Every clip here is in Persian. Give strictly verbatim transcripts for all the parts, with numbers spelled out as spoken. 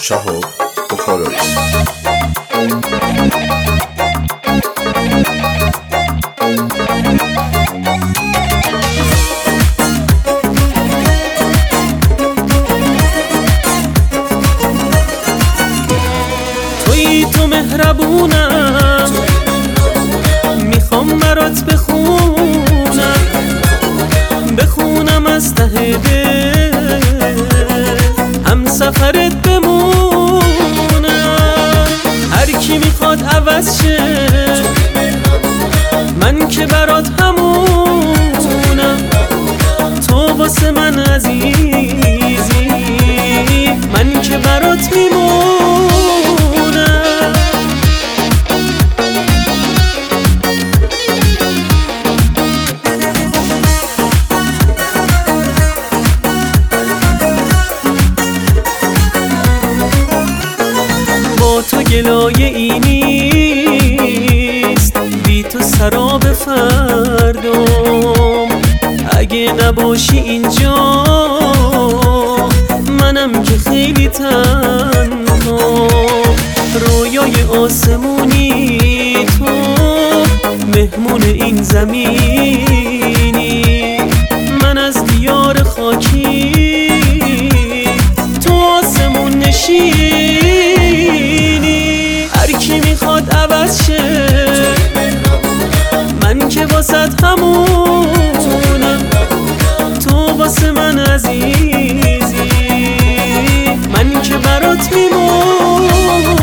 Shahab Bukhari. تویی تو مهربونم، میخوام برات بخونم بخونم از ته دل، هم سفرت بمونم. هر کی میخواد عوض شه، من که برات همونم. تو واسه من عزیزی، من که برات میمونم. با تو گلایه ای نیست، بی تو سراب فردام. اگه نباشی اینجا، منم که خیلی تنها. رویای آسمونی تو، مهمون این زمینی. من از دیار خاکی، تو آسمون نشینی. هر کی میخواد عوض شه، من که واسط همونم. تو واسه من عزیزی، من که برات میمونم.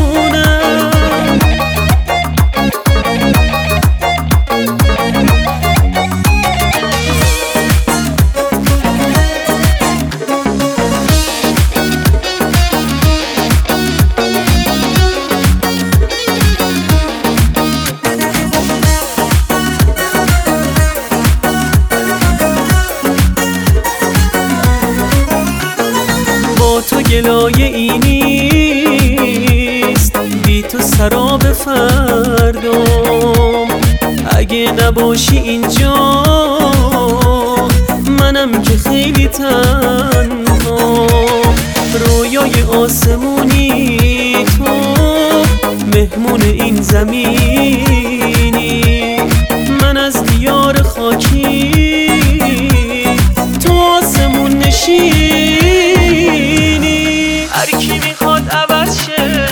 با تو گلایه ای نیست، بی تو سراب فردام. اگه نباشی اینجا، منم که خیلی تنها. رویای آسمونی تو، مهمون این زمینی. من از دیار خاکی، تو آسمون نشینی. هر کی میخواد عوض شه،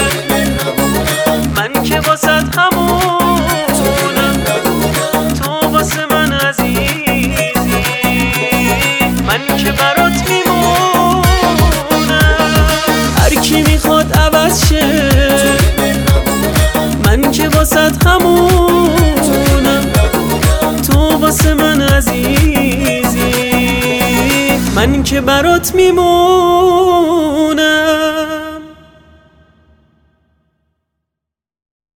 من که واسط همونم. تو واسه من عزیزی، من که برات میمونم. هر کی میخواد عوض شه، من که واسط همونم. تو واسه من عزیزی، من که برات میمونم.